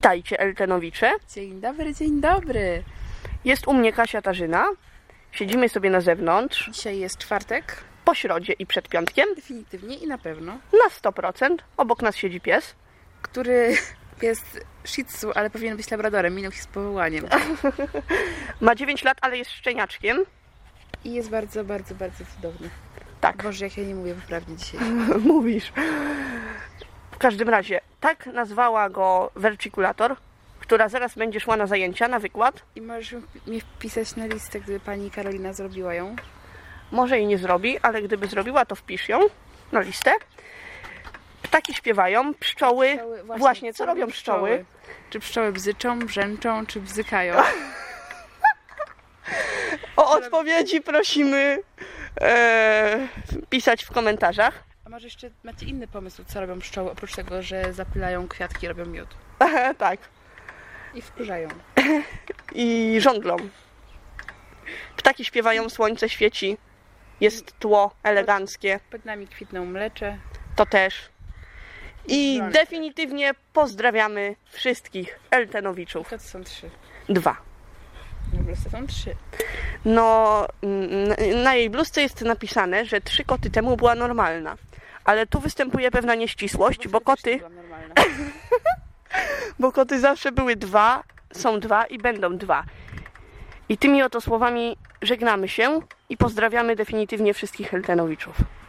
Witajcie, Eltenowicze. Dzień dobry, dzień dobry. Jest u mnie Kasia Tarzyna. Siedzimy sobie na zewnątrz. Dzisiaj jest czwartek. Po środzie i przed piątkiem. Definitywnie i na pewno. Na 100%. Obok nas siedzi pies. Który jest shih tzu, ale powinien być labradorem. Minął się z powołaniem. Ma 9 lat, ale jest szczeniaczkiem. I jest bardzo, bardzo, bardzo cudowny. Tak. Boże, jak ja nie mówię poprawnie dzisiaj. Mówisz. W każdym razie, tak nazwała go Verticulator, która zaraz będzie szła na zajęcia, na wykład. I możesz mnie wpisać na listę, gdyby pani Karolina zrobiła ją. Może jej nie zrobi, ale gdyby zrobiła, to wpisz ją na listę. Ptaki śpiewają, pszczoły. Właśnie, co robią pszczoły? Czy pszczoły bzyczą, brzęczą, czy bzykają? O odpowiedzi prosimy pisać w komentarzach. A może jeszcze macie inny pomysł, co robią pszczoły, oprócz tego, że zapylają kwiatki, robią miód? Tak. I wkurzają. I żonglą. Ptaki śpiewają, słońce świeci. Jest tło eleganckie. Pod nami kwitną mlecze. To też. I definitywnie pozdrawiamy wszystkich Eltenowiczów. To są 3. 2. Na bluzce są 3. No, na jej bluzce jest napisane, że 3 koty temu była normalna. Ale tu występuje pewna nieścisłość, bo koty zawsze były 2, są 2 i będą 2. I tymi oto słowami żegnamy się i pozdrawiamy definitywnie wszystkich Eltenowiczów.